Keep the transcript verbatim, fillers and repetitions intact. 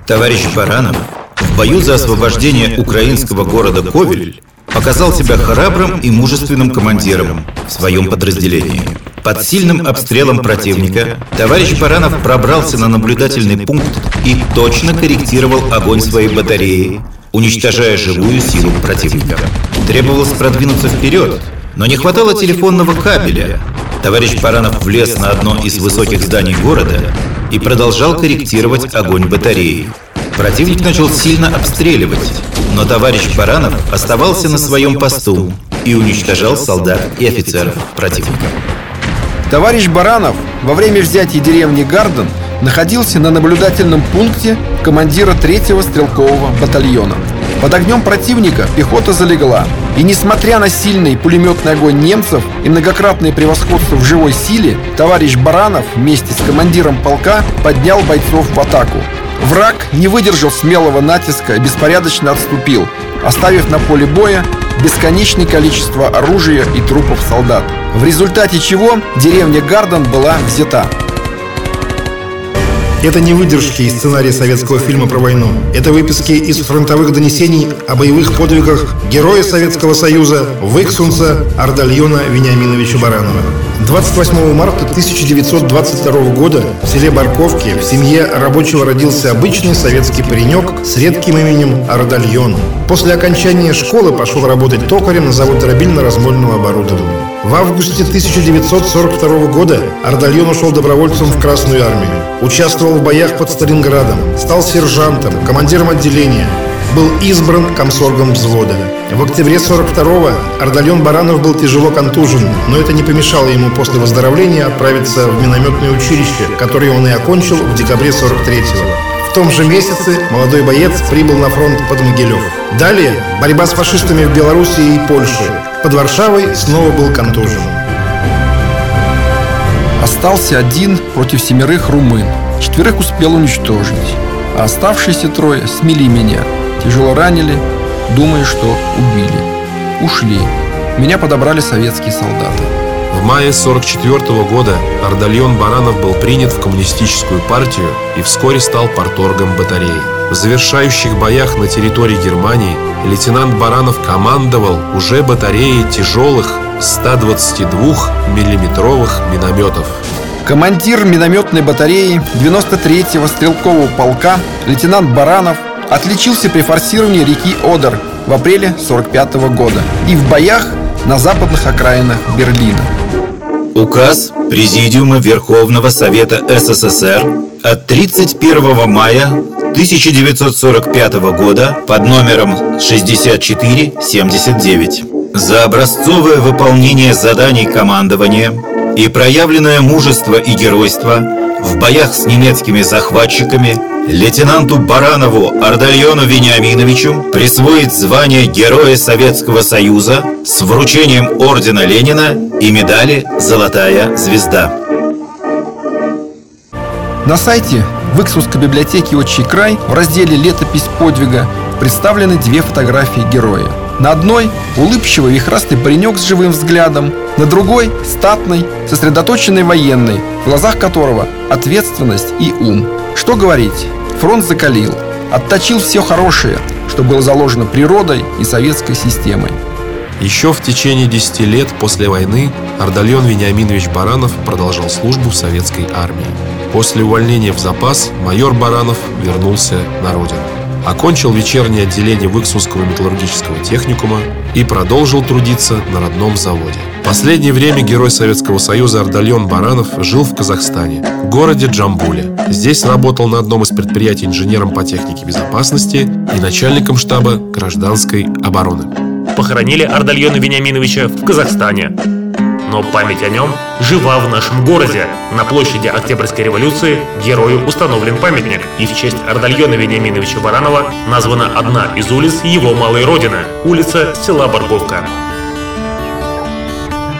Товарищ Баранов в бою за освобождение украинского города Ковель показал себя храбрым и мужественным командиром в своем подразделении. Под сильным обстрелом противника товарищ Баранов пробрался на наблюдательный пункт и точно корректировал огонь своей батареи, уничтожая живую силу противника. Требовалось продвинуться вперед, но не хватало телефонного кабеля. Товарищ Баранов влез на одно из высоких зданий города и продолжал корректировать огонь батареи. Противник начал сильно обстреливать, но товарищ Баранов оставался на своем посту и уничтожал солдат и офицеров противника. Товарищ Баранов во время взятия деревни Гарден находился на наблюдательном пункте командира третьего стрелкового батальона. Под огнем противника пехота залегла, и несмотря на сильный пулеметный огонь немцев и многократное превосходство в живой силе, товарищ Баранов вместе с командиром полка поднял бойцов в атаку. Враг не выдержал смелого натиска и беспорядочно отступил, оставив на поле боя бесконечное количество оружия и трупов солдат, в результате чего деревня Гарден была взята. Это не выдержки из сценария советского фильма про войну. Это выписки из фронтовых донесений о боевых подвигах героя Советского Союза Выксунца Ардальона Вениаминовича Баранова. двадцать восьмого марта тысяча девятьсот двадцать второго года в селе Барковки в семье рабочего родился обычный советский паренек с редким именем Ардальон. После окончания школы пошел работать токарем на завод дробильно-размольного оборудования. В августе тысяча девятьсот сорок второго года Ардальон ушел добровольцем в Красную армию. Участвовал в боях под Сталинградом, стал сержантом, командиром отделения, был избран комсоргом взвода. В октябре сорок второго Ардальон Баранов был тяжело контужен, но это не помешало ему после выздоровления отправиться в минометное училище, которое он и окончил в декабре сорок третьего. В том же месяце молодой боец прибыл на фронт под Могилев. Далее борьба с фашистами в Белоруссии и Польше. Под Варшавой снова был контужен. Остался один против семерых румын. Четверых успел уничтожить, а оставшиеся трое смели меня. Тяжело ранили, думая, что убили. Ушли. Меня подобрали советские солдаты. В мае сорок четвёртого года Ардальон Баранов был принят в коммунистическую партию и вскоре стал парторгом батареи. В завершающих боях на территории Германии лейтенант Баранов командовал уже батареей тяжелых ста двадцати двух миллиметровых минометов. Командир минометной батареи девяносто третьего стрелкового полка лейтенант Баранов отличился при форсировании реки Одер в апреле сорок пятого года и в боях на западных окраинах Берлина. Указ Президиума Верховного Совета СССР от тридцать первого мая тысяча девятьсот сорок пятого года под номером шестьдесят четыре семьдесят девять. За образцовое выполнение заданий командования и проявленное мужество и геройство в боях с немецкими захватчиками лейтенанту Баранову Ардальону Вениаминовичу присвоить звание Героя Советского Союза с вручением ордена Ленина и медали «Золотая звезда». На сайте Выксунской библиотеки «Отчий край» в разделе «Летопись подвига» представлены две фотографии героя. На одной улыбчивый вихрастый паренек с живым взглядом, на другой статный, сосредоточенный военный, в глазах которого ответственность и ум. Что говорить, фронт закалил, отточил все хорошее, что было заложено природой и советской системой. Еще в течение десяти лет после войны Ардальон Вениаминович Баранов продолжал службу в советской армии. После увольнения в запас майор Баранов вернулся на родину. Окончил вечернее отделение Выксунского металлургического техникума и продолжил трудиться на родном заводе. В последнее время герой Советского Союза Ардальон Баранов жил в Казахстане, в городе Джамбуле. Здесь работал на одном из предприятий инженером по технике безопасности и начальником штаба гражданской обороны. Похоронили Ардальона Вениаминовича в Казахстане. Но память о нем жива в нашем городе. На площади Октябрьской революции герою установлен памятник, и в честь Ардальона Вениаминовича Баранова названа одна из улиц его малой родины – улица села Барковка.